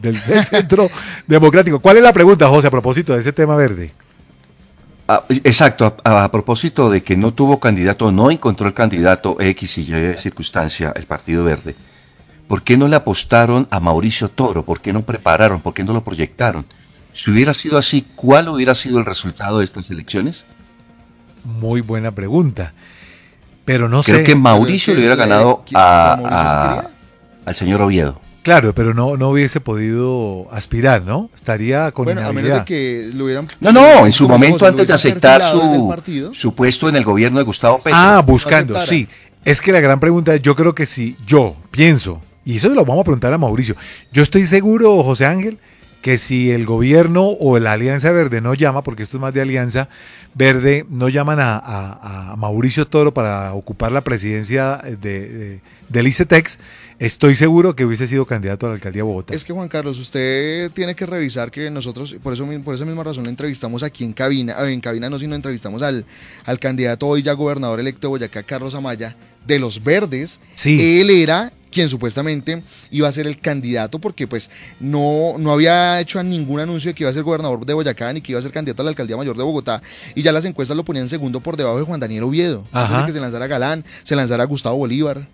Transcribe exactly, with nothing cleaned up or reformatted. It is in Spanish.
del, del Centro Democrático. ¿Cuál es la pregunta, José, a propósito de ese tema verde? Ah, exacto, a, a propósito de que no tuvo candidato, no encontró el candidato X y Y circunstancia, el Partido Verde, ¿por qué no le apostaron a Mauricio Toro? ¿Por qué no prepararon? ¿Por qué no lo proyectaron? Si hubiera sido así, ¿cuál hubiera sido el resultado de estas elecciones? Muy buena pregunta. Pero no Creo sé. que Mauricio Pero es le que hubiera la- ganado ¿quién- a, Mauricio se a- quería? al señor Oviedo. Claro, pero no, no hubiese podido aspirar, ¿no? Estaría con Bueno, a menos inhabilidad. de que lo hubieran... No, no, en su como momento José, lo antes de hubiesen aceptar perfilado desde el su, partido. su puesto en el gobierno de Gustavo Petro. Ah, buscando, aceptara. sí. Es que la gran pregunta es, yo creo que si yo pienso, y eso se lo vamos a preguntar a Mauricio, yo estoy seguro, José Ángel, que si el gobierno o la Alianza Verde no llama, porque esto es más de Alianza Verde, no llaman a, a- a Mauricio Toro para ocupar la presidencia de, de- del ICETEX, estoy seguro que hubiese sido candidato a la alcaldía de Bogotá. Es que Juan Carlos, usted tiene que revisar que nosotros, por eso mi- por esa misma razón, lo entrevistamos aquí en cabina, eh, en cabina no, sino entrevistamos al, al candidato hoy ya gobernador electo de Boyacá, Carlos Amaya, de los Verdes. Sí. Él era quien supuestamente iba a ser el candidato porque pues no, no había hecho ningún anuncio de que iba a ser gobernador de Boyacá ni que iba a ser candidato a la alcaldía mayor de Bogotá, y ya las encuestas lo ponían segundo por debajo de Juan Daniel Oviedo, antes Ajá. de que se lanzara Galán, se lanzara Gustavo Bolívar.